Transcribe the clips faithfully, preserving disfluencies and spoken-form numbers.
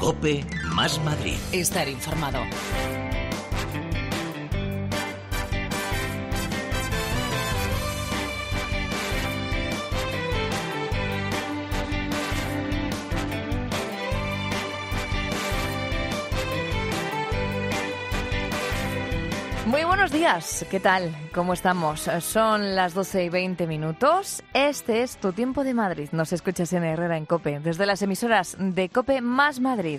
COPE más Madrid. Estar informado. Muy buenos días, ¿qué tal? ¿Cómo estamos? Son las doce y veinte minutos. Este es tu tiempo de Madrid. Nos escuchas en Herrera en COPE, desde las emisoras de COPE más Madrid.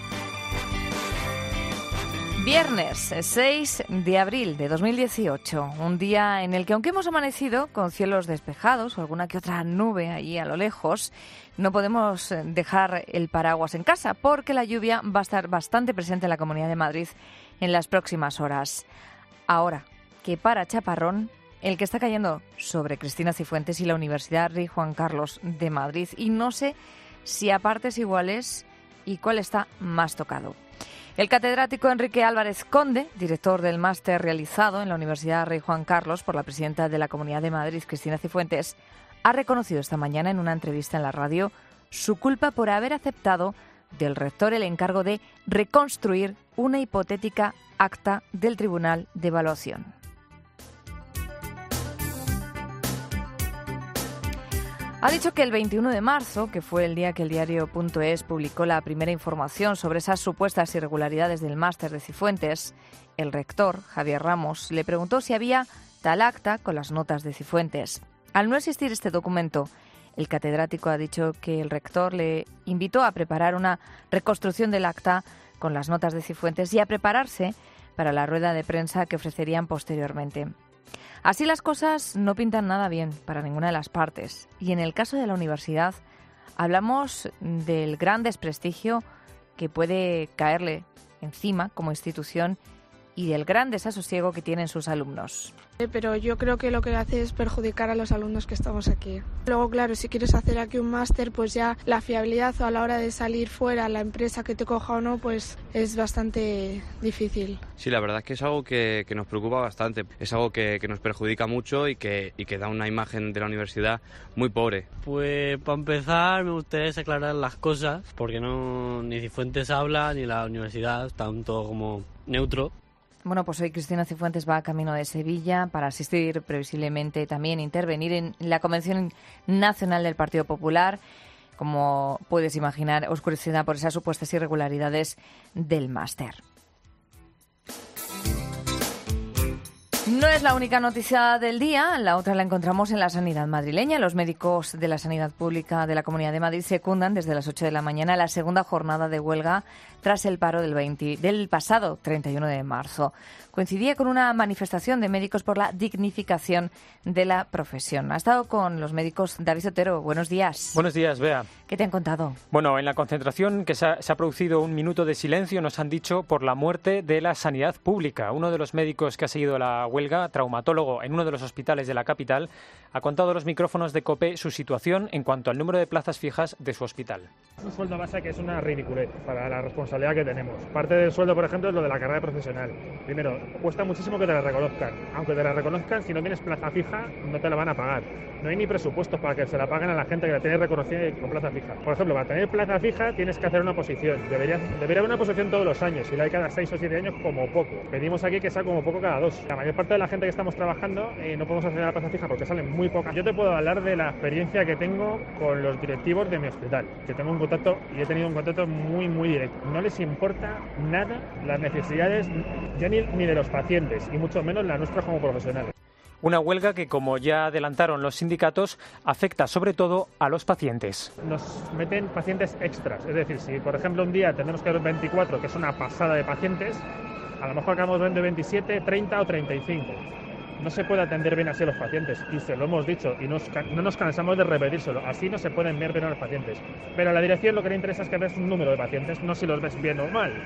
Viernes seis de abril de dos mil dieciocho, un día en el que, aunque hemos amanecido con cielos despejados o alguna que otra nube allí a lo lejos, no podemos dejar el paraguas en casa porque la lluvia va a estar bastante presente en la Comunidad de Madrid en las próximas horas. Ahora que para chaparrón, el que está cayendo sobre Cristina Cifuentes y la Universidad Rey Juan Carlos de Madrid. Y no sé si a partes iguales y cuál está más tocado. El catedrático Enrique Álvarez Conde, director del máster realizado en la Universidad Rey Juan Carlos por la presidenta de la Comunidad de Madrid, Cristina Cifuentes, ha reconocido esta mañana en una entrevista en la radio su culpa por haber aceptado del rector el encargo de reconstruir una hipotética acta del Tribunal de Evaluación. Ha dicho que el veintiuno de marzo, que fue el día que el diario punto es publicó la primera información sobre esas supuestas irregularidades del máster de Cifuentes, el rector, Javier Ramos, le preguntó si había tal acta con las notas de Cifuentes. Al no existir este documento, el catedrático ha dicho que el rector le invitó a preparar una reconstrucción del acta con las notas de Cifuentes y a prepararse para la rueda de prensa que ofrecerían posteriormente. Así las cosas no pintan nada bien para ninguna de las partes. Y en el caso de la universidad, hablamos del gran desprestigio que puede caerle encima como institución y del gran desasosiego que tienen sus alumnos. Pero yo creo que lo que hace es perjudicar a los alumnos que estamos aquí. Luego, claro, si quieres hacer aquí un máster, pues ya la fiabilidad o a la hora de salir fuera, la empresa que te coja o no, pues es bastante difícil. Sí, la verdad es que es algo que, que nos preocupa bastante. Es algo que, que nos perjudica mucho y que, y que da una imagen de la universidad muy pobre. Pues para empezar me gustaría aclarar las cosas, porque no ni Cifuentes habla ni la universidad, están todo como neutro. Bueno, pues hoy Cristina Cifuentes va a camino de Sevilla para asistir previsiblemente también, intervenir en la Convención Nacional del Partido Popular, como puedes imaginar, oscurecida por esas supuestas irregularidades del máster. No es la única noticia del día, la otra la encontramos en la sanidad madrileña. Los médicos de la sanidad pública de la Comunidad de Madrid secundan desde las ocho de la mañana la segunda jornada de huelga tras el paro del, veinte, del pasado treinta y uno de marzo. Coincidía con una manifestación de médicos por la dignificación de la profesión. Ha estado con los médicos David Otero. Buenos días. Buenos días, Bea. ¿Qué te han contado? Bueno, en la concentración que se ha, se ha producido un minuto de silencio, nos han dicho por la muerte de la sanidad pública. Uno de los médicos que ha seguido la huelga, traumatólogo en uno de los hospitales de la capital, ha contado a los micrófonos de COPE su situación en cuanto al número de plazas fijas de su hospital. Es un sueldo base que es una ridiculez para la responsabilidad que tenemos. Parte del sueldo, por ejemplo, es lo de la carrera profesional. Primero, cuesta muchísimo que te la reconozcan. Aunque te la reconozcan, si no tienes plaza fija, no te la van a pagar. No hay ni presupuestos para que se la paguen a la gente que la tiene reconocida con plaza fija. Por ejemplo, para tener plaza fija tienes que hacer una oposición. Debería, debería haber una oposición todos los años, y la hay cada seis o siete años como poco. Pedimos aquí que sea como poco cada dos. La mayor parte de la gente que estamos trabajando eh, no podemos hacer la plaza fija porque salen muy pocas. Yo te puedo hablar de la experiencia que tengo con los directivos de mi hospital, que tengo un contacto y he tenido un contacto muy muy directo. No les importa nada las necesidades ya ni, ni de los pacientes y mucho menos las nuestras como profesionales. Una huelga que, como ya adelantaron los sindicatos, afecta sobre todo a los pacientes. Nos meten pacientes extras, es decir, si por ejemplo un día tenemos que ver veinticuatro, que es una pasada de pacientes, a lo mejor acabamos viendo veintisiete, treinta o treinta y cinco. No se puede atender bien así a los pacientes, y se lo hemos dicho, y nos, no nos cansamos de repetírselo. Así no se pueden ver bien a los pacientes. Pero a la dirección lo que le interesa es que ves un número de pacientes, no si los ves bien o mal.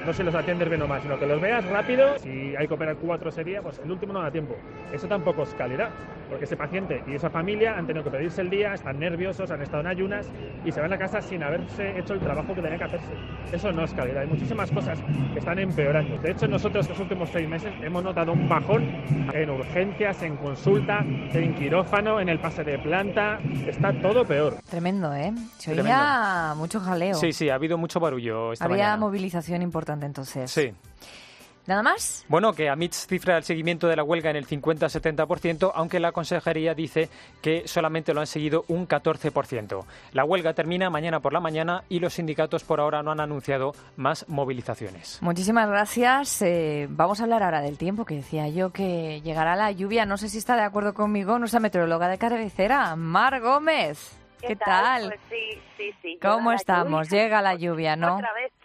no si los atiendes bien o mal, sino que los veas rápido. Si hay que operar cuatro ese día, pues el último no da tiempo. Eso tampoco es calidad, porque ese paciente y esa familia han tenido que pedirse el día, están nerviosos, han estado en ayunas y se van a casa sin haberse hecho el trabajo que tenía que hacerse. Eso no es calidad. Hay muchísimas cosas que están empeorando. De hecho, nosotros estos últimos seis meses hemos notado un bajón en urgencias, en consulta, en quirófano, en el pase de planta. Está todo peor. Tremendo, ¿eh? Se oía mucho jaleo. Sí, sí, ha habido mucho barullo esta Había mañana. movilización importante entonces. Sí. ¿Nada más? Bueno, que Amitz cifra el seguimiento de la huelga en el cincuenta a setenta por ciento, aunque la consejería dice que solamente lo han seguido un catorce por ciento. La huelga termina mañana por la mañana y los sindicatos por ahora no han anunciado más movilizaciones. Muchísimas gracias. Eh, vamos a hablar ahora del tiempo, que decía yo que llegará la lluvia. No sé si está de acuerdo conmigo nuestra meteoróloga de cabecera, Mar Gómez. ¿Qué, ¿Qué tal? tal? Pues sí, sí, sí. ¿Cómo estamos? Lluvia. Llega la lluvia, ¿no? Otra vez.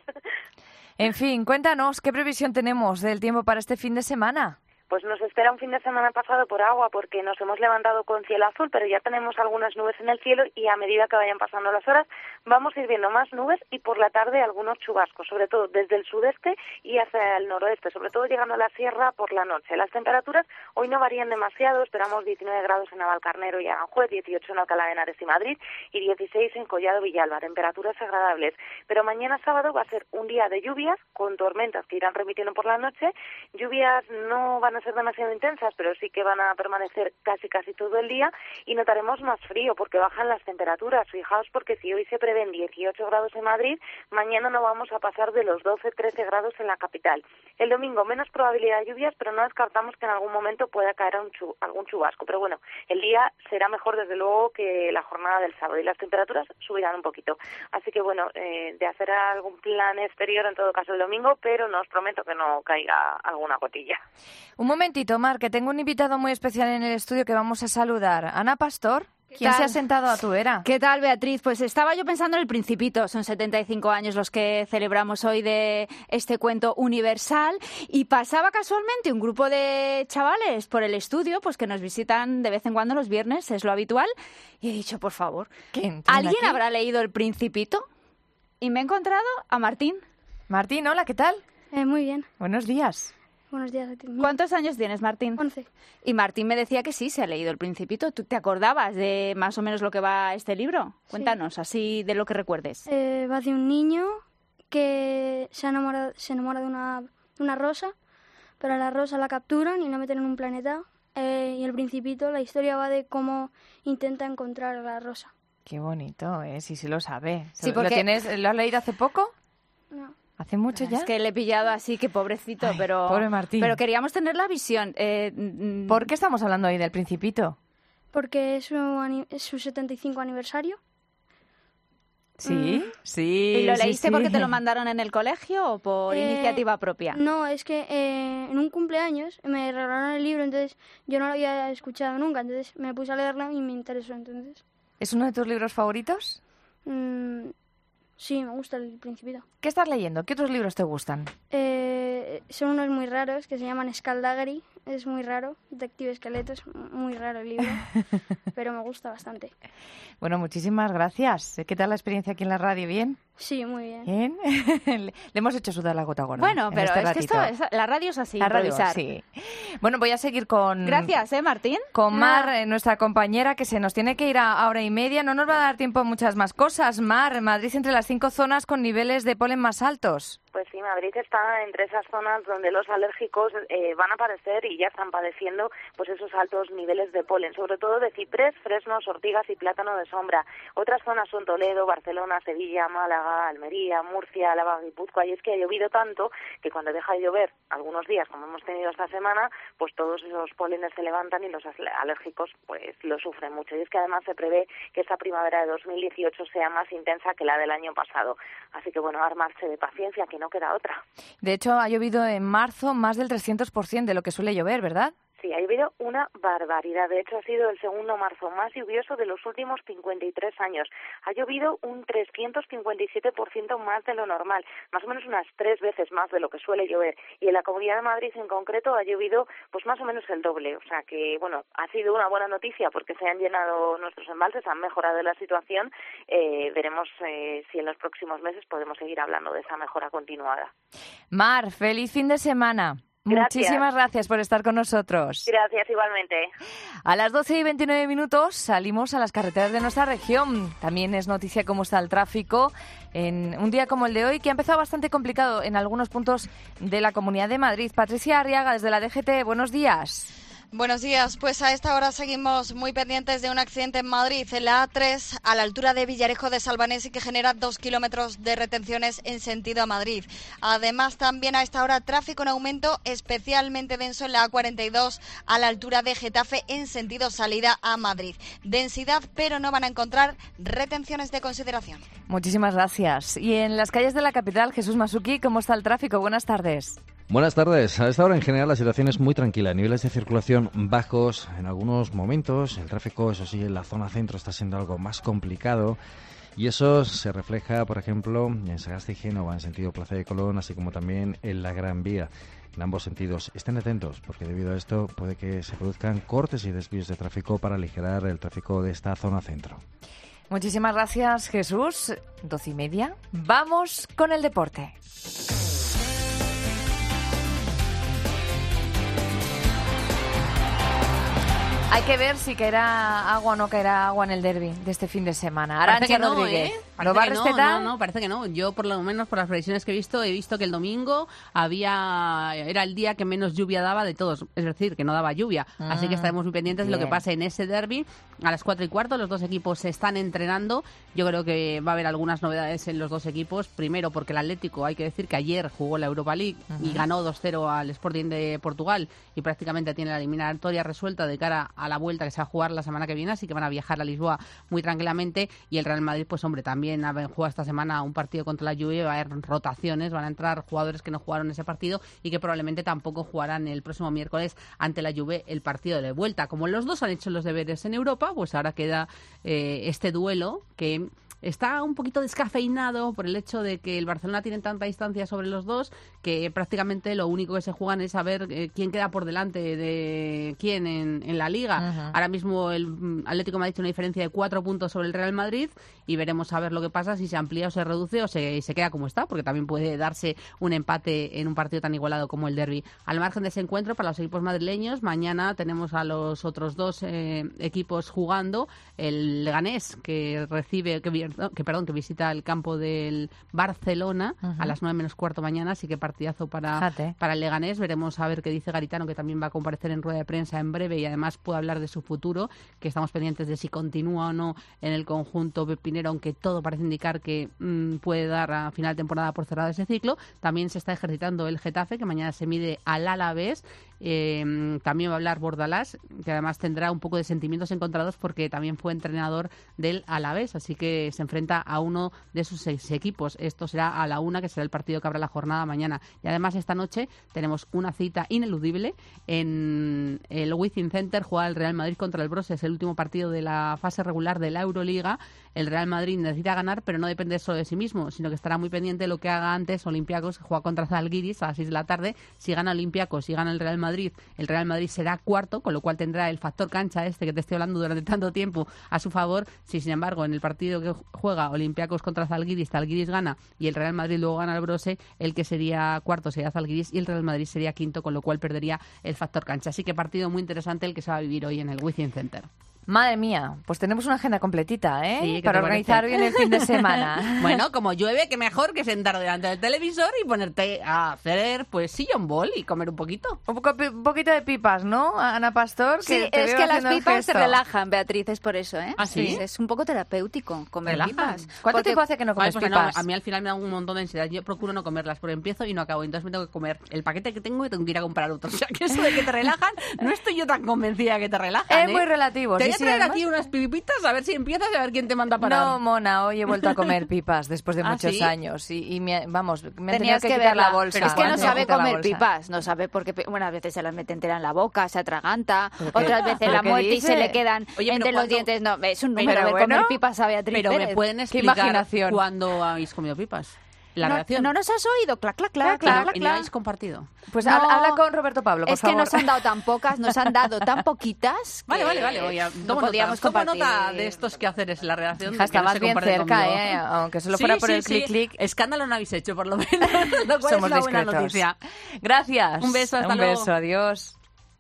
En fin, cuéntanos, ¿qué previsión tenemos del tiempo para este fin de semana? Pues nos espera un fin de semana pasado por agua porque nos hemos levantado con cielo azul, pero ya tenemos algunas nubes en el cielo y a medida que vayan pasando las horas vamos a ir viendo más nubes y por la tarde algunos chubascos, sobre todo desde el sudeste y hacia el noroeste, sobre todo llegando a la sierra por la noche. Las temperaturas hoy no varían demasiado, esperamos diecinueve grados en Navalcarnero y Aranjuez, dieciocho en Alcalá de Henares y Madrid y dieciséis en Collado Villalba, temperaturas agradables. Pero mañana sábado va a ser un día de lluvias con tormentas que irán remitiendo por la noche, lluvias no van a ser demasiado intensas, pero sí que van a permanecer casi casi todo el día y notaremos más frío porque bajan las temperaturas. Fijaos porque si hoy se prevén dieciocho grados en Madrid, mañana no vamos a pasar de los doce trece grados en la capital. El domingo menos probabilidad de lluvias, pero no descartamos que en algún momento pueda caer un chu- algún chubasco. Pero bueno, el día será mejor desde luego que la jornada del sábado y las temperaturas subirán un poquito. Así que bueno, eh, de hacer algún plan exterior en todo caso el domingo, pero no os prometo que no caiga alguna gotilla. Un momentito, Mar, que tengo un invitado muy especial en el estudio que vamos a saludar. Ana Pastor, ¿quién se ha sentado a tu vera? ¿Qué tal, Beatriz? Pues estaba yo pensando en El Principito. Son setenta y cinco años los que celebramos hoy de este cuento universal y pasaba casualmente un grupo de chavales por el estudio, pues que nos visitan de vez en cuando los viernes, es lo habitual, y he dicho, por favor, ¿alguien aquí? habrá leído El Principito? Y me he encontrado a Martín. Martín, hola, ¿qué tal? Eh, muy bien. Buenos días. Buenos días a ti. ¿Cuántos años tienes, Martín? Once. Y Martín me decía que sí, se ha leído El Principito. ¿Tú te acordabas de más o menos lo que va este libro? Cuéntanos, sí. Así de lo que recuerdes. Eh, va de un niño que se enamora, se enamora de, una, de una rosa, pero a la rosa la capturan y la meten en un planeta. Eh, y El Principito, la historia va de cómo intenta encontrar a la rosa. Qué bonito, ¿eh? Sí, sí lo sabe. Sí, porque... ¿Lo, tienes, ¿Lo has leído hace poco? No. ¿Hace mucho ya? Es que le he pillado así, que pobrecito, Ay, pero... pobre Martín. Pero queríamos tener la visión. Eh, ¿Por qué estamos hablando hoy del Principito? Porque es su, ani- es su setenta y cinco aniversario. Sí, Mm. sí. ¿Y lo sí, leíste sí. porque te lo mandaron en el colegio o por Eh, iniciativa propia? No, es que eh, en un cumpleaños me regalaron el libro, entonces yo no lo había escuchado nunca, entonces me puse a leerlo y me interesó entonces. ¿Es uno de tus libros favoritos? Mm, sí, me gusta El Principito. ¿Qué estás leyendo? ¿Qué otros libros te gustan? Eh, son unos muy raros que se llaman Skaldagri, es muy raro, Detective Esqueleto, es muy raro el libro, pero me gusta bastante. Bueno, muchísimas gracias. ¿Qué tal la experiencia aquí en la radio? ¿Bien? Sí, muy bien. ¿Bien? Le hemos hecho sudar la gota gorda. Bueno, en pero este es que ratito. esto, es- la radio es así, La radio, improvisar. sí. Bueno, voy a seguir con... Gracias, ¿eh, Martín? Con Mar, Nada. eh, nuestra compañera, que se nos tiene que ir a hora y media. No nos va a dar tiempo a muchas más cosas. Mar, Madrid entre las cinco zonas con niveles de polen más altos. Pues sí, Madrid está entre esas zonas donde los alérgicos eh, van a aparecer y ya están padeciendo pues esos altos niveles de polen, sobre todo de ciprés, fresnos, ortigas y plátano de sombra. Otras zonas son Toledo, Barcelona, Sevilla, Málaga, Almería, Murcia, Álava, Guipúzcoa, y es que ha llovido tanto que cuando deja de llover algunos días, como hemos tenido esta semana, pues todos esos pólenes se levantan y los alérgicos pues lo sufren mucho. Y es que además se prevé que esta primavera de dos mil dieciocho sea más intensa que la del año pasado. Así que bueno, armarse de paciencia, que no queda otra. De hecho, ha llovido en marzo más del trescientos por ciento de lo que suele llover, ¿verdad? Sí, ha llovido una barbaridad. De hecho, ha sido el segundo marzo más lluvioso de los últimos cincuenta y tres años. Ha llovido un trescientos cincuenta y siete por ciento más de lo normal, más o menos unas tres veces más de lo que suele llover. Y en la Comunidad de Madrid en concreto ha llovido pues más o menos el doble. O sea que, bueno, ha sido una buena noticia porque se han llenado nuestros embalses, han mejorado la situación. Eh, veremos eh, si en los próximos meses podemos seguir hablando de esa mejora continuada. Mar, feliz fin de semana. Gracias. Muchísimas gracias por estar con nosotros. Gracias, igualmente. A las doce y veintinueve minutos salimos a las carreteras de nuestra región. También es noticia cómo está el tráfico en un día como el de hoy, que ha empezado bastante complicado en algunos puntos de la Comunidad de Madrid. Patricia Arriaga, desde la D G T, buenos días. Buenos días, pues a esta hora seguimos muy pendientes de un accidente en Madrid, en la A tres, a la altura de Villarejo de Salvanesi, que genera dos kilómetros de retenciones en sentido a Madrid. Además, también a esta hora tráfico en aumento, especialmente denso en la A cuarenta y dos, a la altura de Getafe, en sentido salida a Madrid. Densidad, pero no van a encontrar retenciones de consideración. Muchísimas gracias. Y en las calles de la capital, Jesús Masuki, ¿cómo está el tráfico? Buenas tardes. Buenas tardes. A esta hora en general la situación es muy tranquila. Niveles de circulación bajos en algunos momentos. El tráfico, eso sí, en la zona centro está siendo algo más complicado. Y eso se refleja, por ejemplo, en Sagasta y Génova, en sentido Plaza de Colón, así como también en la Gran Vía. En ambos sentidos. Estén atentos, porque debido a esto puede que se produzcan cortes y desvíos de tráfico para aligerar el tráfico de esta zona centro. Muchísimas gracias, Jesús. Doce y media. Vamos con el deporte. Hay que ver si caerá agua o no caerá agua en el derbi de este fin de semana. Arantxa no, Rodríguez, ¿eh? ¿lo va a respetar? No, no, parece que no. Yo, por lo menos, por las previsiones que he visto, he visto que el domingo había era el día que menos lluvia daba de todos. Es decir, que no daba lluvia. Mm, Así que estaremos muy pendientes bien. de lo que pase en ese derbi. A las cuatro y cuarto, los dos equipos se están entrenando. Yo creo que va a haber algunas novedades en los dos equipos. Primero, porque el Atlético, hay que decir que ayer jugó la Europa League uh-huh. y ganó dos cero al Sporting de Portugal y prácticamente tiene la eliminatoria resuelta de cara a la vuelta que se va a jugar la semana que viene, así que van a viajar a Lisboa muy tranquilamente. Y el Real Madrid, pues hombre, también ha jugado esta semana un partido contra la Juve, va a haber rotaciones, van a entrar jugadores que no jugaron ese partido y que probablemente tampoco jugarán el próximo miércoles ante la Juve el partido de vuelta. Como los dos han hecho los deberes en Europa, pues ahora queda eh, este duelo que está un poquito descafeinado por el hecho de que el Barcelona tiene tanta distancia sobre los dos que prácticamente lo único que se juegan es saber eh, quién queda por delante de quién en, en la Liga. Uh-huh. Ahora mismo el Atlético de Madrid tiene una diferencia de cuatro puntos sobre el Real Madrid y veremos a ver lo que pasa, si se amplía o se reduce o se, se queda como está, porque también puede darse un empate en un partido tan igualado como el derbi. Al margen de ese encuentro, para los equipos madrileños, mañana tenemos a los otros dos eh, equipos jugando. El Leganés, que recibe que que perdón que visita el campo del Barcelona uh-huh. a las nueve menos cuarto mañana, así que partidazo para, para el Leganés. Veremos a ver qué dice Garitano, que también va a comparecer en rueda de prensa en breve y además puede hablar de su futuro, que estamos pendientes de si continúa o no en el conjunto pepinero, aunque todo parece indicar que mmm, puede dar a final de temporada por cerrado ese ciclo. También se está ejercitando el Getafe, que mañana se mide al Alavés. Eh, también va a hablar Bordalás, que además tendrá un poco de sentimientos encontrados porque también fue entrenador del Alavés, así que se enfrenta a uno de sus seis equipos. Esto será a la una, que será el partido que habrá la jornada mañana. Y además esta noche tenemos una cita ineludible en el Wizzing Center. Juega el Real Madrid contra el Brose, es el último partido de la fase regular de la Euroliga. El Real Madrid necesita ganar, pero no depende solo de sí mismo, sino que estará muy pendiente de lo que haga antes Olympiacos, que juega contra Zalgiris a las seis de la tarde. Si gana Olympiacos, si gana el Real Madrid, el Real Madrid será cuarto, con lo cual tendrá el factor cancha este que te estoy hablando durante tanto tiempo a su favor. Si sin embargo en el partido que juega Olympiacos contra Zalgiris, Zalgiris gana y el Real Madrid luego gana el Brose, el que sería cuarto sería Zalgiris y el Real Madrid sería quinto, con lo cual perdería el factor cancha. Así que partido muy interesante el que se va a vivir hoy en el Wizzing Center. Madre mía, pues tenemos una agenda completita, ¿eh? Sí, para organizar bien el fin de semana. Bueno, como llueve, qué mejor que sentar delante del televisor y ponerte a hacer, pues, sillón bol y comer un poquito. Un, poco, un poquito de pipas, ¿no, Ana Pastor? Que sí, es que las pipas te relajan, Beatriz, es por eso, ¿eh? ¿Ah, sí? sí es un poco terapéutico comer ¿Relajan? pipas. ¿Cuánto Porque... tiempo hace que no comes Ay, pues pipas? No, a mí al final me da un montón de ansiedad. Yo procuro no comerlas, pero empiezo y no acabo. Entonces me tengo que comer el paquete que tengo y tengo que ir a comprar otro. O sea, que eso de que te relajan, no estoy yo tan convencida que te relajan, Es ¿eh? muy relativo, Te sí, voy a sí, traer además... aquí unas pipitas a ver si empiezas y a ver quién te manda a parar. No, mona, hoy he vuelto a comer pipas después de ¿Ah, muchos sí? años y, y me, vamos, me han tenido Tenías que, que quitar verla. la bolsa. Pero es que no Me sabe han quitado la comer bolsa. pipas, no sabe porque buenas veces se las mete entera en la boca, se atraganta, ¿Pero qué- otras veces pero la qué muerte y dice? se le quedan Oye, pero entre los cuando- dientes. No, es un Pero número de bueno, comer pipas a Beatriz Pero Pérez. me pueden Qué explicar imaginación. cuándo habéis comido pipas. La no, reacción. ¿No nos has oído? Clac, clac, clac, ¿Y no- clac, y no clac. habéis compartido? Pues No, habla, habla con Roberto Pablo, por Es que favor. nos han dado tan pocas, nos han dado tan poquitas. Vale, que vale, vale. Oye, no tomo podíamos nota, tomo compartir. nota de estos quehaceres en la redacción. Hija, de que está no más se bien comparten cerca, conmigo. ¿eh? Aunque solo Sí, fuera por sí, el sí. clic-clic. Escándalo no habéis hecho, por lo menos. Lo cual Somos es una buena discretos. noticia. Gracias. Un beso, hasta Un luego. beso, adiós.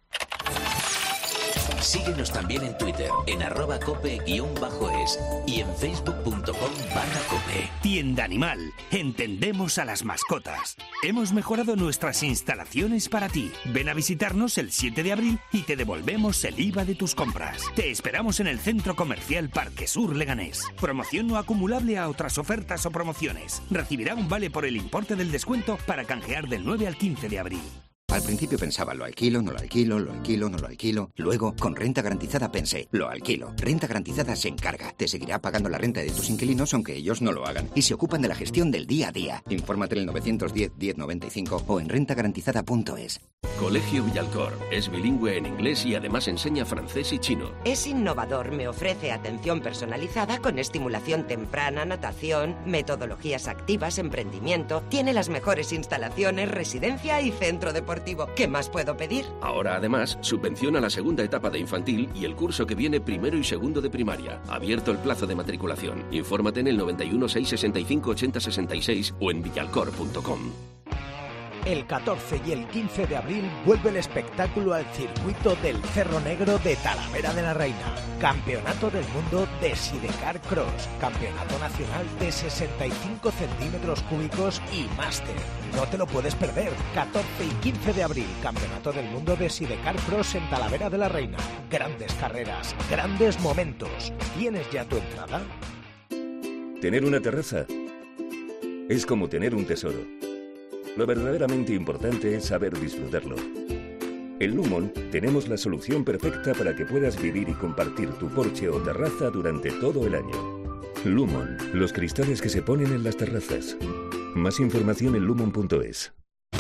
Síguenos también en Twitter, en arroba cope-es y en facebook.com barra cope. Tienda Animal. Entendemos a las mascotas. Hemos mejorado nuestras instalaciones para ti. Ven a visitarnos el siete de abril y te devolvemos el I V A de tus compras. Te esperamos en el Centro Comercial Parque Sur Leganés. Promoción no acumulable a otras ofertas o promociones. Recibirá un vale por el importe del descuento para canjear del nueve al quince de abril. Al principio pensaba, lo alquilo, no lo alquilo, lo alquilo, no lo alquilo. Luego, con Renta Garantizada pensé, lo alquilo. Renta Garantizada se encarga. Te seguirá pagando la renta de tus inquilinos aunque ellos no lo hagan. Y se ocupan de la gestión del día a día. Infórmate en el nueve uno cero, diez noventa y cinco o en renta garantizada punto es. Colegio Villalcor. Es bilingüe en inglés y además enseña francés y chino. Es innovador, me ofrece atención personalizada con estimulación temprana, natación, metodologías activas, emprendimiento. Tiene las mejores instalaciones, residencia y centro deportivo. ¿Qué más puedo pedir? Ahora, además, subvenciona la segunda etapa de infantil y el curso que viene primero y segundo de primaria. Abierto el plazo de matriculación. Infórmate en el noventa y uno, seiscientos sesenta y cinco, ochenta sesenta y seis o en villalcor punto com. El catorce y el quince de abril vuelve el espectáculo al circuito del Cerro Negro de Talavera de la Reina. Campeonato del Mundo de Sidecar Cross. Campeonato Nacional de sesenta y cinco centímetros cúbicos y máster. No te lo puedes perder. catorce y quince de abril. Campeonato del Mundo de Sidecar Cross en Talavera de la Reina. Grandes carreras, grandes momentos. ¿Tienes ya tu entrada? Tener una terraza es como tener un tesoro. Lo verdaderamente importante es saber disfrutarlo. En Lumon tenemos la solución perfecta para que puedas vivir y compartir tu porche o terraza durante todo el año. Lumon, los cristales que se ponen en las terrazas. Más información en lumon punto es.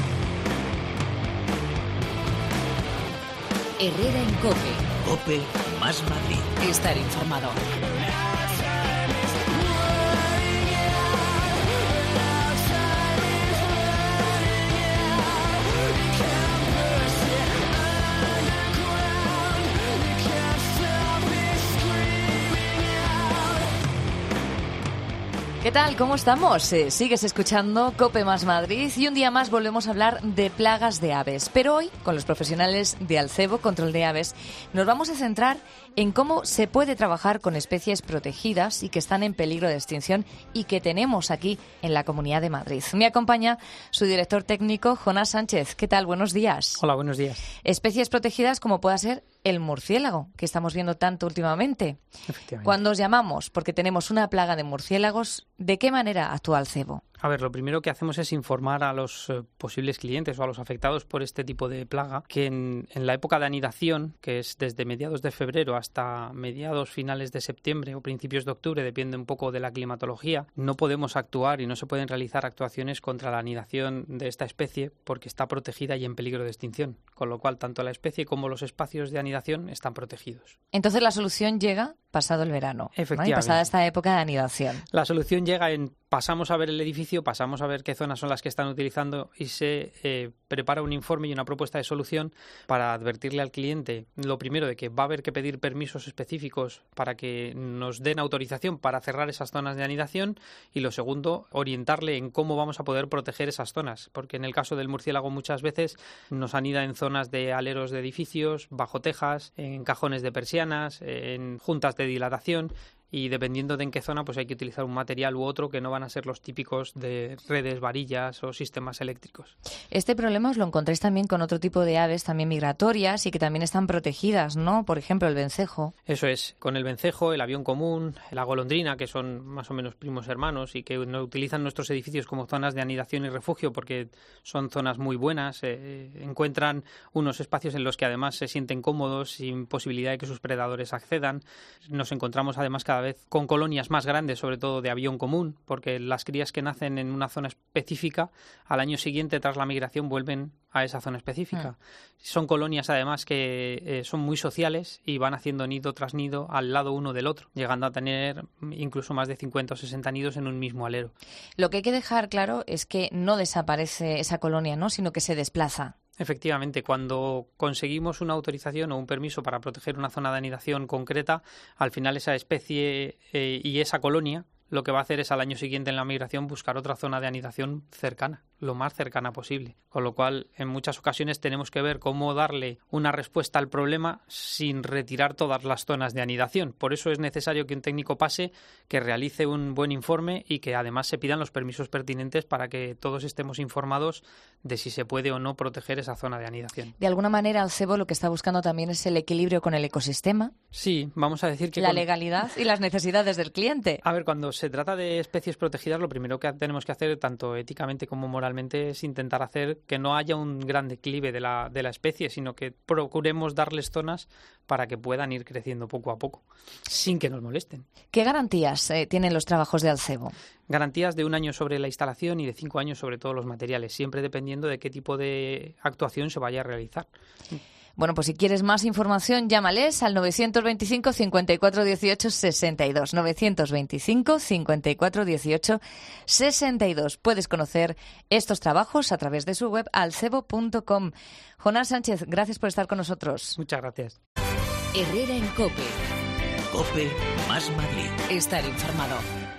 Herrera en Cope. Cope más Madrid. Estar informado. ¿Qué tal? ¿Cómo estamos? Eh, sigues escuchando Cope más Madrid y un día más volvemos a hablar de plagas de aves. Pero hoy, con los profesionales de Alcebo, Control de Aves, nos vamos a centrar en cómo se puede trabajar con especies protegidas y que están en peligro de extinción y que tenemos aquí en la Comunidad de Madrid. Me acompaña su director técnico, Jonás Sánchez. ¿Qué tal? Buenos días. Hola, buenos días. Especies protegidas como pueda ser el murciélago, que estamos viendo tanto últimamente. Efectivamente. Cuando os llamamos porque tenemos una plaga de murciélagos, ¿de qué manera actúa Alcebo? A ver, lo primero que hacemos es informar a los eh, posibles clientes o a los afectados por este tipo de plaga que en, en la época de anidación, que es desde mediados de febrero hasta mediados finales de septiembre o principios de octubre, depende un poco de la climatología, no podemos actuar y no se pueden realizar actuaciones contra la anidación de esta especie porque está protegida y en peligro de extinción, con lo cual tanto la especie como los espacios de anidación están protegidos. Entonces la solución llega pasado el verano, ¿no? Efectivamente. Y pasada esta época de anidación. La solución llega en pasamos a ver el edificio, pasamos a ver qué zonas son las que están utilizando y se eh, prepara un informe y una propuesta de solución para advertirle al cliente, lo primero, de que va a haber que pedir permisos específicos para que nos den autorización para cerrar esas zonas de anidación y lo segundo, orientarle en cómo vamos a poder proteger esas zonas, porque en el caso del murciélago muchas veces nos anida en zonas de aleros de edificios, bajo tejas, en cajones de persianas, en juntas de dilatación. y dependiendo de en qué zona pues hay que utilizar un material u otro que no van a ser los típicos de redes, varillas o sistemas eléctricos. Este problema os lo encontráis también con otro tipo de aves también migratorias y que también están protegidas, ¿no? Por ejemplo, el vencejo. Eso es, con el vencejo, el avión común, la golondrina, que son más o menos primos hermanos y que no utilizan nuestros edificios como zonas de anidación y refugio porque son zonas muy buenas, eh, encuentran unos espacios en los que además se sienten cómodos sin posibilidad de que sus predadores accedan. Nos encontramos además cada vez con colonias más grandes, sobre todo de avión común, porque las crías que nacen en una zona específica, al año siguiente tras la migración vuelven a esa zona específica. Mm. Son colonias además que eh, son muy sociales y van haciendo nido tras nido al lado uno del otro, llegando a tener incluso más de cincuenta o sesenta nidos en un mismo alero. Lo que hay que dejar claro es que no desaparece esa colonia, ¿no? Sino que se desplaza. Efectivamente, cuando conseguimos una autorización o un permiso para proteger una zona de anidación concreta, al final esa especie eh, y esa colonia lo que va a hacer es al año siguiente en la migración buscar otra zona de anidación cercana, lo más cercana posible. Con lo cual, en muchas ocasiones tenemos que ver cómo darle una respuesta al problema sin retirar todas las zonas de anidación. Por eso es necesario que un técnico pase, que realice un buen informe y que además se pidan los permisos pertinentes para que todos estemos informados de si se puede o no proteger esa zona de anidación. De alguna manera, el cebo lo que está buscando también es el equilibrio con el ecosistema. Sí, vamos a decir que... La con... legalidad y las necesidades del cliente. A ver, cuando se trata de especies protegidas, lo primero que tenemos que hacer, tanto éticamente como moralmente, es intentar hacer que no haya un gran declive de la, de la especie, sino que procuremos darles zonas para que puedan ir creciendo poco a poco, sin que nos molesten. ¿Qué garantías eh, tienen los trabajos de Alcebo? Garantías de un año sobre la instalación y de cinco años sobre todos los materiales, siempre dependiendo de qué tipo de actuación se vaya a realizar. Bueno, pues si quieres más información, llámales al novecientos veinticinco, cincuenta y cuatro, dieciocho, sesenta y dos. novecientos veinticinco, cincuenta y cuatro, dieciocho, sesenta y dos. Puedes conocer estos trabajos a través de su web alcebo punto com. Jonás Sánchez, gracias por estar con nosotros. Muchas gracias. Herrera en COPE. COPE más Madrid. Estar informado.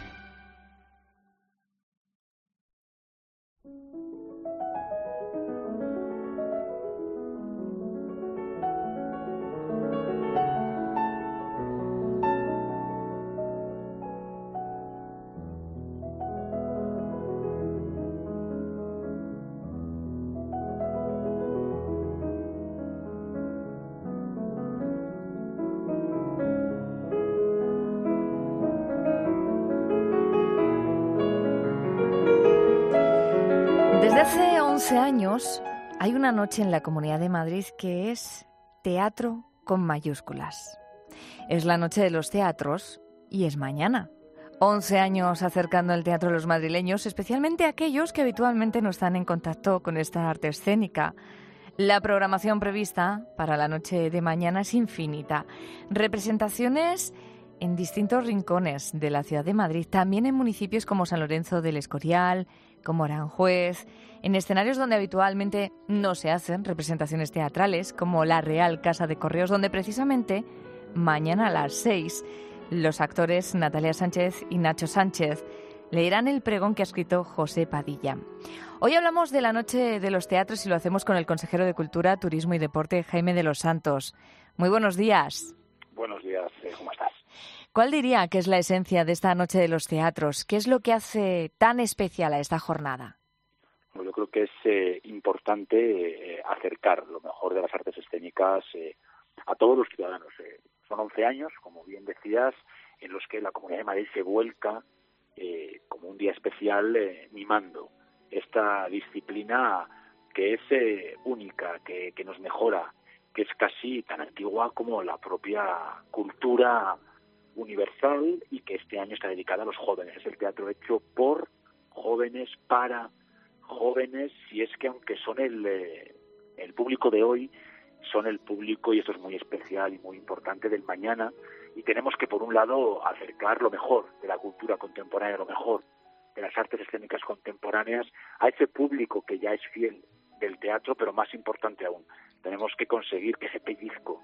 Desde hace once años hay una noche en la Comunidad de Madrid que es teatro con mayúsculas. Es la noche de los teatros y es mañana. once años acercando el teatro a los madrileños, especialmente a aquellos que habitualmente no están en contacto con esta arte escénica. La programación prevista para la noche de mañana es infinita. Representaciones en distintos rincones de la ciudad de Madrid, también en municipios como San Lorenzo del Escorial, como Aranjuez, en escenarios donde habitualmente no se hacen representaciones teatrales, como la Real Casa de Correos, donde precisamente mañana a las seis los actores Natalia Sánchez y Nacho Sánchez leerán el pregón que ha escrito José Padilla. Hoy hablamos de la Noche de los Teatros y lo hacemos con el consejero de Cultura, Turismo y Deporte, Jaime de los Santos. Muy buenos días. Buenos días, ¿cómo estás? ¿Cuál diría que es la esencia de esta Noche de los Teatros? ¿Qué es lo que hace tan especial a esta jornada? Bueno, yo creo que es eh, importante eh, acercar lo mejor de las artes escénicas eh, a todos los ciudadanos. Eh. Son once años, como bien decías, en los que la Comunidad de Madrid se vuelca eh, como un día especial eh, mimando esta disciplina que es eh, única, que, que nos mejora, que es casi tan antigua como la propia cultura universal y que este año está dedicada a los jóvenes. Es el teatro hecho por jóvenes, para jóvenes, y es que aunque son el, eh, el público de hoy, son el público, y esto es muy especial y muy importante, del mañana, y tenemos que, por un lado, acercar lo mejor de la cultura contemporánea, lo mejor de las artes escénicas contemporáneas a ese público que ya es fiel del teatro, pero más importante aún, tenemos que conseguir que ese pellizco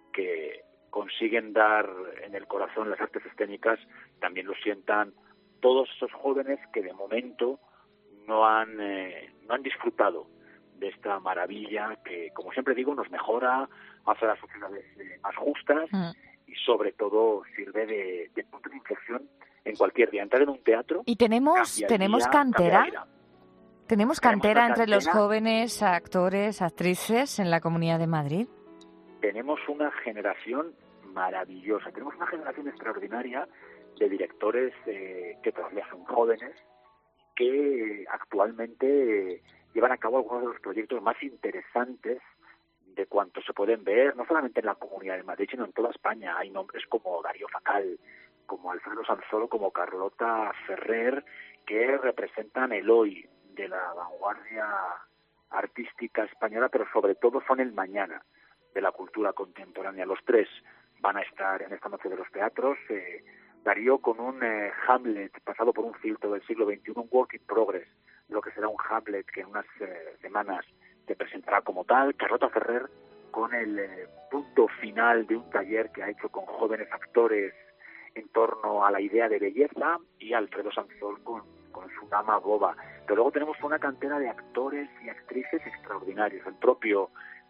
que consiguen dar en el corazón las artes escénicas también lo sientan todos esos jóvenes que de momento no han eh, no han disfrutado de esta maravilla que, como siempre digo, nos mejora, hace a las sociedades eh, más justas mm. y sobre todo sirve de, de punto de inflexión en cualquier día. Entrar en un teatro... ¿Y tenemos, tenemos día, cantera? ¿Tenemos, ¿Tenemos cantera entre cantera? los jóvenes actores, actrices en la Comunidad de Madrid? Tenemos una generación maravillosa, tenemos una generación extraordinaria de directores eh, que todavía son jóvenes, que actualmente eh, llevan a cabo algunos de los proyectos más interesantes de cuantos se pueden ver, no solamente en la Comunidad de Madrid, sino en toda España. Hay nombres como Darío Facal, como Alfredo Sanzolo, como Carlota Ferrer, que representan el hoy de la vanguardia artística española, pero sobre todo son el mañana de la cultura contemporánea. Los tres van a estar en esta noche de los teatros. Eh, Darío con un eh, Hamlet pasado por un filtro del siglo veintiuno, un work in progress, lo que será un Hamlet que en unas eh, semanas se presentará como tal. Carlota Ferrer con el eh, punto final de un taller que ha hecho con jóvenes actores en torno a la idea de belleza, y Alfredo Sanzol con, con su dama boba. Pero luego tenemos una cantera de actores y actrices extraordinarios. El propio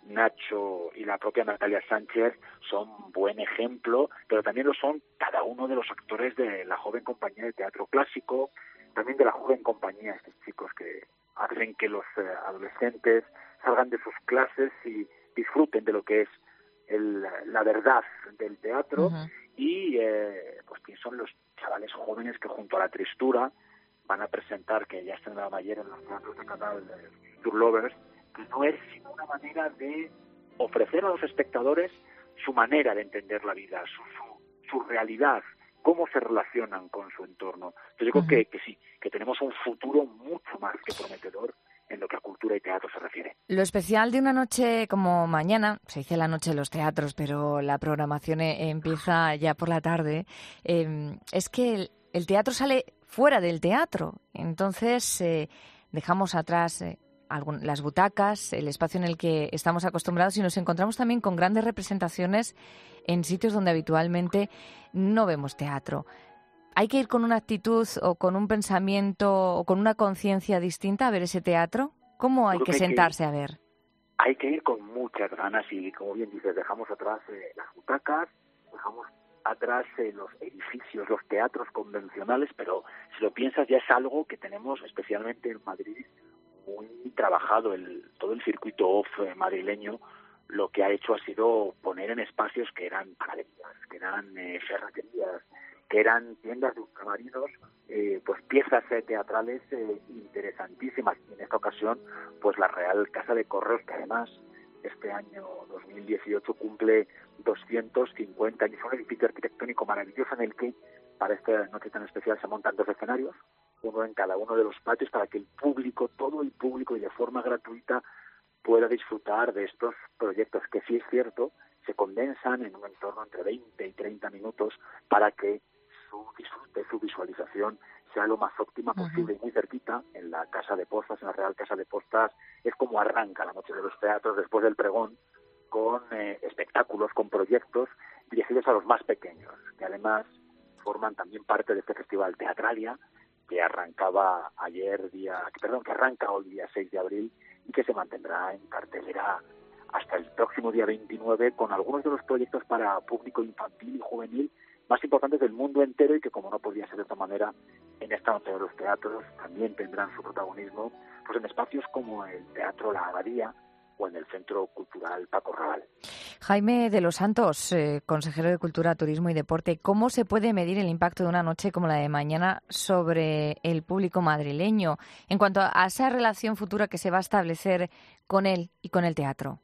Nacho y la propia Natalia Sánchez son buen ejemplo, pero también lo son cada uno de los actores de la joven compañía de teatro clásico, también de la joven compañía, estos chicos que hacen que los eh, adolescentes salgan de sus clases y disfruten de lo que es el, la verdad del teatro. Uh-huh. Y eh, pues que son los chavales jóvenes que junto a La Tristura van a presentar, que ya estrenaron ayer en los teatros de Canal, eh, Tour Lovers, que no es sino una manera de ofrecer a los espectadores su manera de entender la vida, su, su, su realidad, cómo se relacionan con su entorno. Entonces yo creo uh-huh. que, que sí, que tenemos un futuro mucho más que prometedor en lo que a cultura y teatro se refiere. Lo especial de una noche como mañana, se dice la noche de los teatros, pero la programación e- empieza ya por la tarde, eh, es que el, el teatro sale fuera del teatro. Entonces eh, dejamos atrás eh, algún, las butacas, el espacio en el que estamos acostumbrados, y nos encontramos también con grandes representaciones en sitios donde habitualmente no vemos teatro. ¿Hay que ir con una actitud o con un pensamiento o con una conciencia distinta a ver ese teatro? ¿Cómo hay que, que sentarse hay que ir, a ver? Hay que ir con muchas ganas y, como bien dices, dejamos atrás eh, las butacas, dejamos atrás eh, los edificios, los teatros convencionales, pero si lo piensas ya es algo que tenemos especialmente en Madrid muy trabajado. El, todo el circuito off eh, madrileño lo que ha hecho ha sido poner en espacios que eran panaderías, que eran eh, ferreterías, que eran tiendas de ultramarinos, eh, pues piezas eh, teatrales eh, interesantísimas. Y en esta ocasión, pues la Real Casa de Correos, que además este año dos mil dieciocho cumple doscientos cincuenta años, un edificio arquitectónico maravilloso en el que para esta noche tan especial se montan dos escenarios, uno en cada uno de los patios, para que el público, todo el público y de forma gratuita, pueda disfrutar de estos proyectos que, sí es cierto, se condensan en un entorno entre veinte y treinta minutos para que su disfrute, su visualización sea lo más óptima posible. Uh-huh. Y muy cerquita, en la Casa de Postas, en la Real Casa de Postas, es como arranca la noche de los teatros después del pregón, con eh, espectáculos, con proyectos dirigidos a los más pequeños, que además forman también parte de este festival Teatralia, que arrancaba ayer día, perdón, que arranca hoy día seis de abril y que se mantendrá en cartelera hasta el próximo día veintinueve, con algunos de los proyectos para público infantil y juvenil más importantes del mundo entero, y que, como no podía ser de otra manera, en esta noche de los teatros también tendrán su protagonismo, pues en espacios como el Teatro La Abadía o en el Centro Cultural Paco Raval. Jaime de los Santos, eh, consejero de Cultura, Turismo y Deporte, ¿cómo se puede medir el impacto de una noche como la de mañana sobre el público madrileño en cuanto a esa relación futura que se va a establecer con él y con el teatro?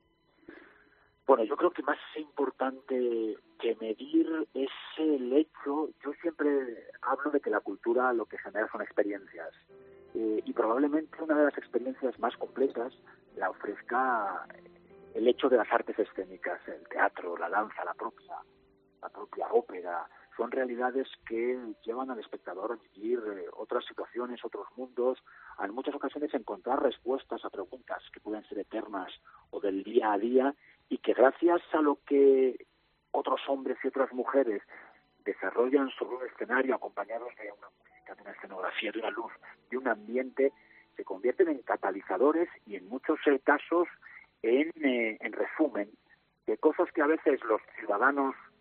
Bueno, yo creo que más importante que medir es el hecho. Yo siempre hablo de que la cultura lo que genera son experiencias, eh, y probablemente una de las experiencias más completas la ofrezca el hecho de las artes escénicas, el teatro, la danza, la propia, la propia ópera. Son realidades que llevan al espectador a vivir eh, otras situaciones, otros mundos, a en muchas ocasiones encontrar respuestas a preguntas que pueden ser eternas o del día a día, y que gracias a lo que otros hombres y otras mujeres desarrollan sobre un escenario acompañados de una música, de una escenografía, de una luz, de un ambiente, se convierten en catalizadores y en muchos eh, casos en, eh, en resumen de cosas que a veces los ciudadanos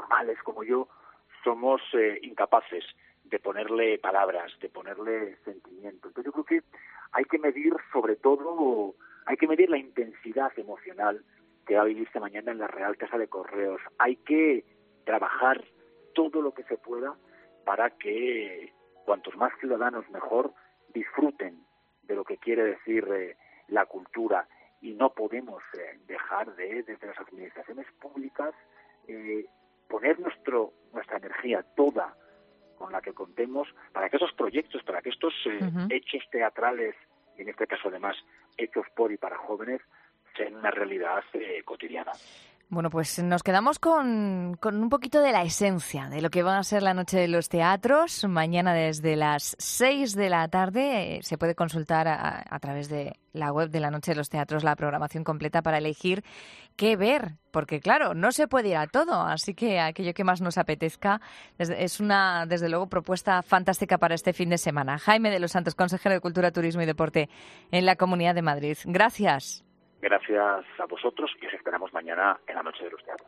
normales como yo, somos eh, incapaces de ponerle palabras, de ponerle sentimiento. Entonces yo creo que hay que medir, sobre todo, hay que medir la intensidad emocional que va a vivir esta mañana en la Real Casa de Correos. Hay que trabajar todo lo que se pueda para que cuantos más ciudadanos mejor disfruten de lo que quiere decir eh, la cultura, y no podemos eh, dejar de, desde las administraciones públicas, eh, poner nuestro nuestra energía toda con la que contemos para que esos proyectos, para que estos eh, uh-huh. hechos teatrales, y en este caso además hechos por y para jóvenes, sean una realidad eh, cotidiana. Bueno, pues nos quedamos con, con un poquito de la esencia de lo que va a ser la Noche de los Teatros. Mañana desde las seis de la tarde eh, se puede consultar a, a través de la web de la Noche de los Teatros la programación completa para elegir qué ver. Porque claro, no se puede ir a todo, así que aquello que más nos apetezca es una, desde luego, propuesta fantástica para este fin de semana. Jaime de los Santos, consejero de Cultura, Turismo y Deporte en la Comunidad de Madrid. Gracias. Gracias a vosotros y os esperamos mañana en la Noche de los Teatros.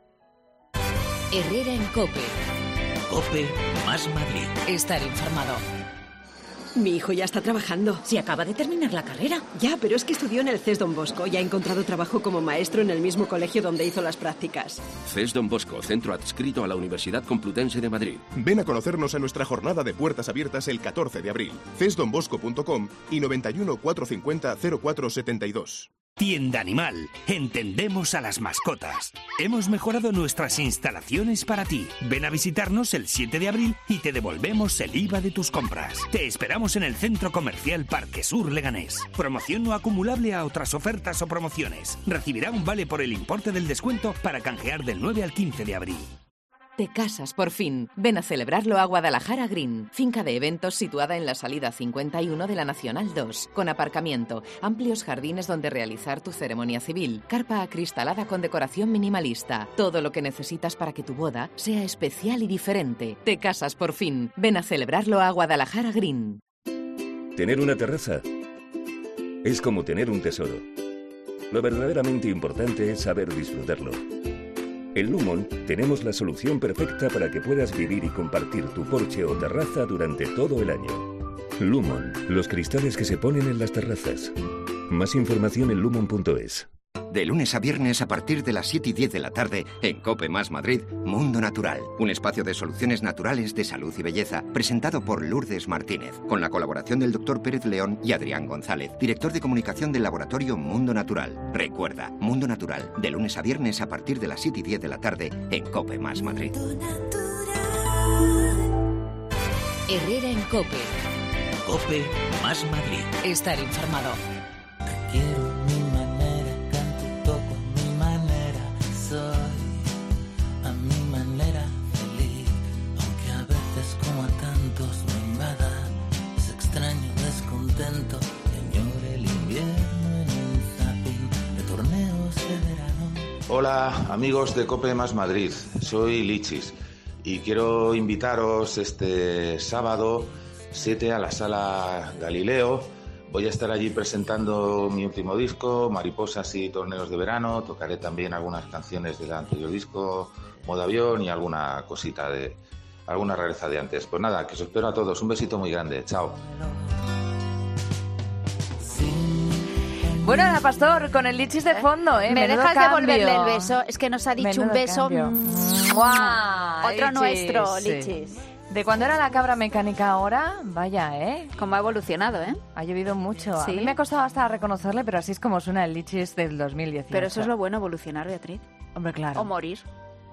Herrera en COPE. COPE más Madrid. Estar informado. Mi hijo ya está trabajando. Si acaba de terminar la carrera. Ya, pero es que estudió en el C E S Don Bosco y ha encontrado trabajo como maestro en el mismo colegio donde hizo las prácticas. C E S Don Bosco, centro adscrito a la Universidad Complutense de Madrid. Ven a conocernos a nuestra jornada de puertas abiertas el catorce de abril. c e s don bosco punto com y noventa y uno, cuatrocientos cincuenta, cero cuatro setenta y dos. Tienda Animal. Entendemos a las mascotas. Hemos mejorado nuestras instalaciones para ti. Ven a visitarnos el siete de abril y te devolvemos el I V A de tus compras. Te esperamos en el Centro Comercial Parque Sur Leganés. Promoción no acumulable a otras ofertas o promociones. Recibirá un vale por el importe del descuento para canjear del nueve al quince de abril. Te casas por fin. Ven a celebrarlo a Guadalajara Green, finca de eventos situada en la salida cincuenta y uno de la Nacional dos, con aparcamiento, amplios jardines donde realizar tu ceremonia civil, carpa acristalada con decoración minimalista, todo lo que necesitas para que tu boda sea especial y diferente. Te casas por fin. Ven a celebrarlo a Guadalajara Green. Tener una terraza es como tener un tesoro. Lo verdaderamente importante es saber disfrutarlo. En Lumon tenemos la solución perfecta para que puedas vivir y compartir tu porche o terraza durante todo el año. Lumon, los cristales que se ponen en las terrazas. Más información en lumon punto es. De lunes a viernes a partir de las siete y diez de la tarde, en COPE más Madrid, Mundo Natural, un espacio de soluciones naturales de salud y belleza, presentado por Lourdes Martínez, con la colaboración del doctor Pérez León y Adrián González, director de comunicación del laboratorio Mundo Natural. Recuerda, Mundo Natural, de lunes a viernes a partir de las siete y diez de la tarde, en COPE más Madrid. Herrera en COPE. COPE más Madrid. Estar informado. Quiero mi manera, canto, toco a mi manera, soy a mi manera feliz, aunque a veces como a tantos me invada ese extraño descontento que añore el invierno en un zapping de torneos de verano. Hola amigos de COPE más Madrid, soy Lichis y quiero invitaros este sábado siete a la Sala Galileo. Voy a estar allí presentando mi último disco, Mariposas y Torneos de Verano. Tocaré también algunas canciones del anterior disco, Modo Avión y alguna cosita de alguna rareza de antes. Pues nada, que os espero a todos. Un besito muy grande. Chao. Bueno, Ana Pastor, con el Lichis de fondo, ¿eh? Me Menudo dejas cambio. devolverle el beso. Es que nos ha dicho Menudo un beso. cambio. ¡Mua! Otro Lichis, nuestro, sí. Lichis. De cuando era la cabra mecánica ahora, vaya, ¿eh? Cómo ha evolucionado, ¿eh? Ha llovido mucho. Sí. A mí me ha costado hasta reconocerle, pero así es como suena el Lichis del dos mil dieciocho. Pero eso es lo bueno, evolucionar, Beatriz. Hombre, claro. O morir.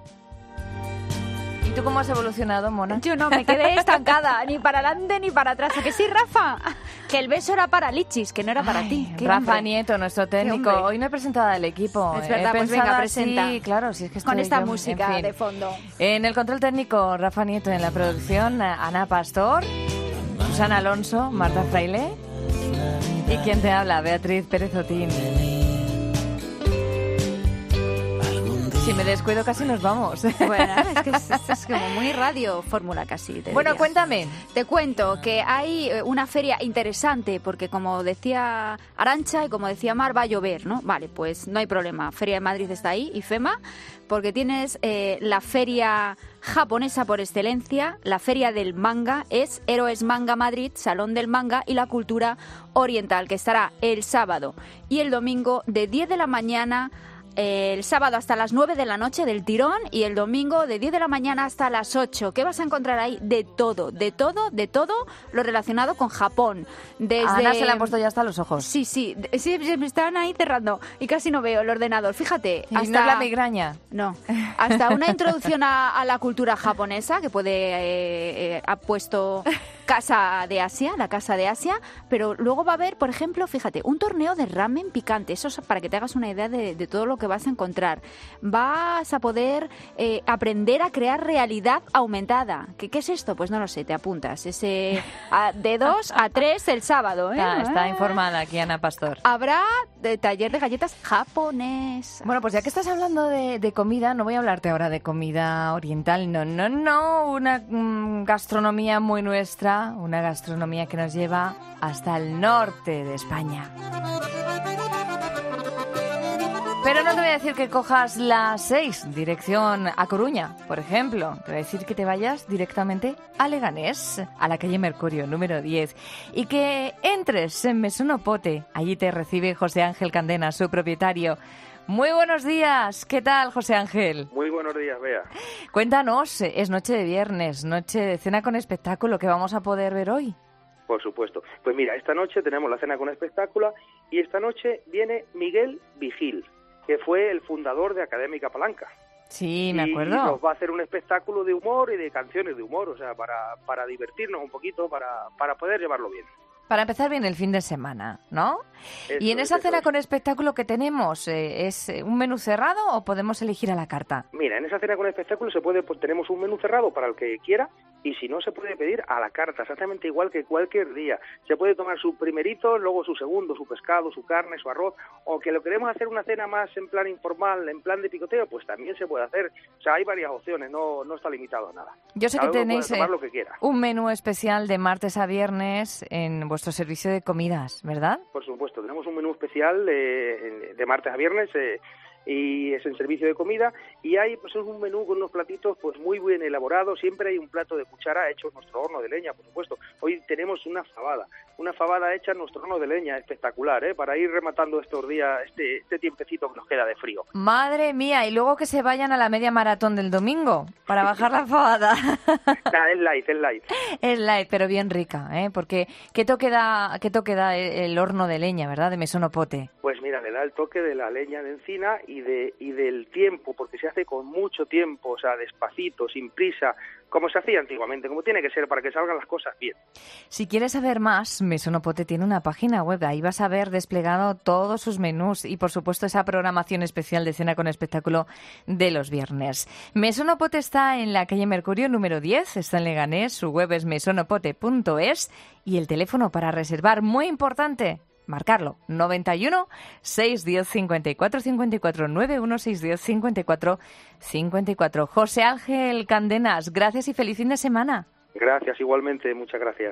¿Y tú cómo has evolucionado, Mona? Yo no, me quedé estancada, ni para adelante ni para atrás. ¿A que sí, Rafa? Que el beso era para Lichis, que no era para Ay, ti. ¿Qué Rafa hombre? Nieto, nuestro técnico. Hoy no he presentado al equipo. Es verdad, he pues pensado venga, así, presenta. claro, si es que estoy Con esta yo, música en fin. de fondo. En el control técnico, Rafa Nieto. En la producción, Ana Pastor, Susana Alonso, Marta Fraile. Y quien te habla, Beatriz Pérez Otín. Algún día Si me descuido casi nos vamos. Bueno, es que es, es como muy radio fórmula casi. Te Bueno, diría. cuéntame. Te cuento que hay una feria interesante porque como decía Arantxa y como decía Mar, va a llover, ¿no? Vale, pues no hay problema. Feria de Madrid está ahí, IFEMA, porque tienes eh, la feria japonesa por excelencia, la feria del manga, es Héroes Manga Madrid, Salón del Manga y la Cultura Oriental, que estará el sábado y el domingo de diez de la mañana, el sábado hasta las nueve de la noche del tirón y el domingo de diez de la mañana hasta las ocho. ¿Qué vas a encontrar ahí? De todo, de todo, de todo lo relacionado con Japón. Desde... A Ana se le han puesto ya hasta los ojos. Sí, sí, sí, se me están ahí cerrando y casi no veo el ordenador. Fíjate, ¿Y hasta... no es la migraña? No, hasta una introducción a, a la cultura japonesa que puede eh, eh, ha puesto Casa de Asia, la Casa de Asia, pero luego va a haber, por ejemplo, fíjate, un torneo de ramen picante. Eso es para que te hagas una idea de, de todo lo que vas a encontrar. Vas a poder eh, aprender a crear realidad aumentada. ¿Qué, ¿Qué es esto? Pues no lo sé, te apuntas. Ese a, de dos a tres el sábado. ¿eh? Está, está Ah. informada aquí Ana Pastor. Habrá de taller de galletas japonés. Bueno, pues ya que estás hablando de, de comida, no voy a hablarte ahora de comida oriental, no, no, no, una mm, gastronomía muy nuestra, una gastronomía que nos lleva hasta el norte de España. Pero no te voy a decir que cojas la seis, dirección a Coruña, por ejemplo. Te voy a decir que te vayas directamente a Leganés, a la calle Mercurio, número diez, y que entres en Mesonopote. Allí te recibe José Ángel Candena, su propietario. Muy buenos días. ¿Qué tal, José Ángel? Muy buenos días, Bea. Cuéntanos, es noche de viernes, noche de cena con espectáculo que vamos a poder ver hoy. Por supuesto. Pues mira, esta noche tenemos la cena con espectáculo y esta noche viene Miguel Vigil, que fue el fundador de Académica Palanca. Sí, me Y acuerdo. nos va a hacer un espectáculo de humor y de canciones de humor, o sea, para, para divertirnos un poquito, para, para poder llevarlo bien. Para empezar bien el fin de semana, ¿no? Eso y en es, esa eso cena es. con espectáculo que tenemos, eh, ¿es eh, un menú cerrado o podemos elegir a la carta? Mira, en esa cena con espectáculo se puede, pues tenemos un menú cerrado para el que quiera y si no se puede pedir a la carta, exactamente igual que cualquier día. Se puede tomar su primerito, luego su segundo, su pescado, su carne, su arroz, o que lo queremos hacer una cena más en plan informal, en plan de picoteo, pues también se puede hacer. O sea, hay varias opciones, no, no está limitado a nada. Yo sé Cada que uno puede tenéis tomar eh, lo que quiera. un menú especial de martes a viernes en vuestro servicio de comidas, ¿verdad? Por supuesto, tenemos un menú especial de, de martes a viernes eh, y es en servicio de comida y hay pues un menú con unos platitos pues muy bien elaborados. Siempre hay un plato de cuchara hecho en nuestro horno de leña, por supuesto. Hoy tenemos una fabada, una fabada hecha en nuestro horno de leña, espectacular, ¿eh? Para ir rematando estos días, este, este tiempecito que nos queda de frío. Madre mía, y luego que se vayan a la media maratón del domingo para bajar la fabada. Nah, es light, es light. Es light, pero bien rica, ¿eh? Porque ¿qué toque da, qué toque da el horno de leña, verdad? De Mesonopote. Pues mira, le da el toque de la leña de encina y de y del tiempo, porque se hace con mucho tiempo, o sea, despacito, sin prisa, como se hacía antiguamente, como tiene que ser para que salgan las cosas bien. Si quieres saber más, Mesonopote tiene una página web. Ahí vas a ver desplegado todos sus menús y, por supuesto, esa programación especial de cena con espectáculo de los viernes. Mesonopote está en la calle Mercurio número diez, está en Leganés, su web es mesonopote punto es y el teléfono para reservar, muy importante, marcarlo, noventa y uno, seiscientos diez, cincuenta y cuatro cincuenta y cuatro, noventa y uno, seiscientos diez, cincuenta y cuatro cincuenta y cuatro. José Ángel Candenas, gracias y feliz fin de semana. Gracias, igualmente, muchas gracias.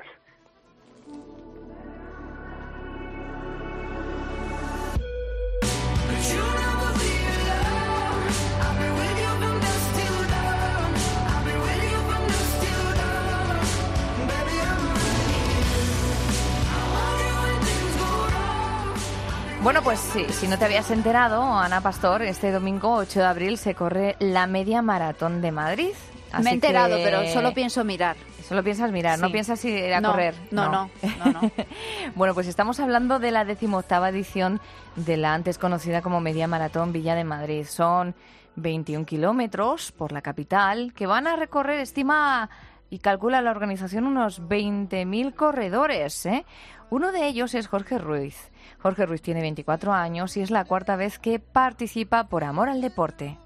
Bueno, pues sí, si no te habías enterado, Ana Pastor, este domingo ocho de abril se corre la media maratón de Madrid. Así Me he enterado, que... pero solo pienso mirar. Solo piensas mirar, Sí. no piensas ir a No, correr. no, no, no, no. Bueno, pues estamos hablando de la decimoctava edición de la antes conocida como Media Maratón Villa de Madrid. Son veintiún kilómetros por la capital que van a recorrer, estima y calcula la organización, unos veinte mil corredores, ¿eh? Uno de ellos es Jorge Ruiz. Jorge Ruiz tiene veinticuatro años y es la cuarta vez que participa por amor al deporte.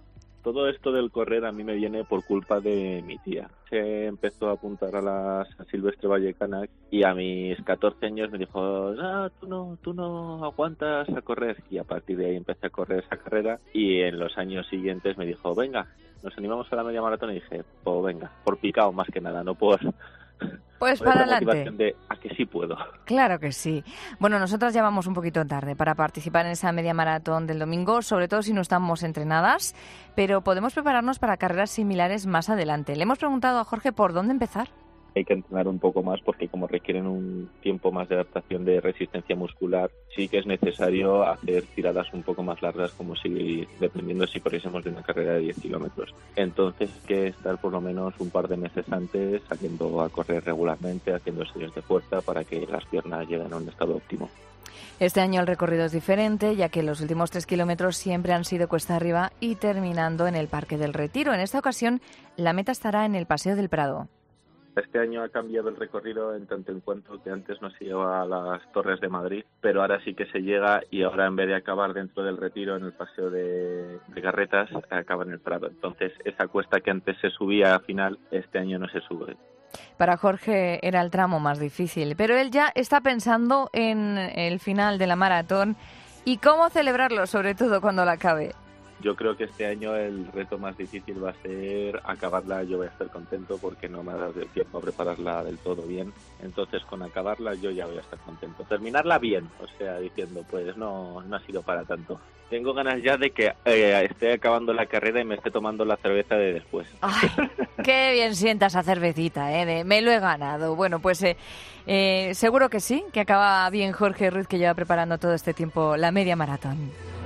todo esto del correr a mí me viene por culpa de mi tía. Se empezó a apuntar a la San Silvestre Vallecana y a mis catorce años me dijo, ah, tú no, tú no aguantas a correr. Y a partir de ahí empecé a correr esa carrera y en los años siguientes me dijo, venga, nos animamos a la media maratón y dije, pues venga, por picado más que nada, no por... Pues para adelante. De, a que sí puedo. Claro que sí. Bueno, nosotras ya vamos un poquito tarde para participar en esa media maratón del domingo, sobre todo si no estamos entrenadas, pero podemos prepararnos para carreras similares más adelante. Le hemos preguntado a Jorge por dónde empezar. Hay que entrenar un poco más porque como requieren un tiempo más de adaptación de resistencia muscular, sí que es necesario hacer tiradas un poco más largas, como si, dependiendo si corriésemos de una carrera de diez kilómetros. Entonces hay que estar por lo menos un par de meses antes saliendo a correr regularmente, haciendo series de fuerza para que las piernas lleguen a un estado óptimo. Este año el recorrido es diferente, ya que los últimos tres kilómetros siempre han sido cuesta arriba y terminando en el Parque del Retiro. En esta ocasión la meta estará en el Paseo del Prado. Este año ha cambiado el recorrido en tanto en cuanto que antes no se llegaba a las Torres de Madrid, pero ahora sí que se llega y ahora en vez de acabar dentro del Retiro en el Paseo de, de Garretas, acaba en el Prado. Entonces esa cuesta que antes se subía al final, este año no se sube. Para Jorge era el tramo más difícil, pero él ya está pensando en el final de la maratón y cómo celebrarlo, sobre todo cuando la acabe. Yo creo que este año el reto más difícil va a ser acabarla. Yo voy a estar contento porque no me ha dado el tiempo a prepararla del todo bien. Entonces, con acabarla yo ya voy a estar contento. Terminarla bien, o sea, diciendo, pues no, no ha sido para tanto. Tengo ganas ya de que eh, esté acabando la carrera y me esté tomando la cerveza de después. Ay, qué bien sienta esa cervecita, ¿eh? De, me lo he ganado. Bueno, pues eh, eh, seguro que sí, que acaba bien Jorge Ruiz, que lleva preparando todo este tiempo la media maratón.